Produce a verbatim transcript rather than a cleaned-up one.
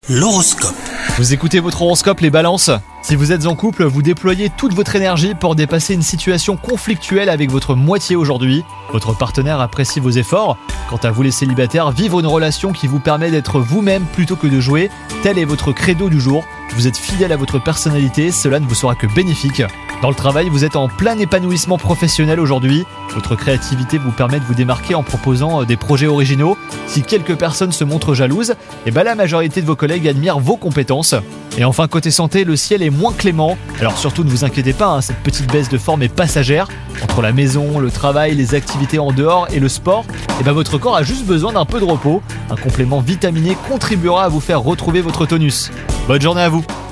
L'horoscope. Vous écoutez votre horoscope les balances ? Si vous êtes en couple, vous déployez toute votre énergie pour dépasser une situation conflictuelle avec votre moitié aujourd'hui. Votre partenaire apprécie vos efforts. Quant à vous les célibataires, vivre une relation qui vous permet d'être vous-même plutôt que de jouer, tel est votre credo du jour. Vous êtes fidèle à votre personnalité, cela ne vous sera que bénéfique. Dans le travail, vous êtes en plein épanouissement professionnel aujourd'hui. Votre créativité vous permet de vous démarquer en proposant des projets originaux. Si quelques personnes se montrent jalouses, eh ben la majorité de vos collègues admirent vos compétences. Et enfin, côté santé, le ciel est moins clément. Alors surtout, ne vous inquiétez pas, hein, cette petite baisse de forme est passagère. Entre la maison, le travail, les activités en dehors et le sport, eh ben votre corps a juste besoin d'un peu de repos. Un complément vitaminé contribuera à vous faire retrouver votre tonus. Bonne journée à vous!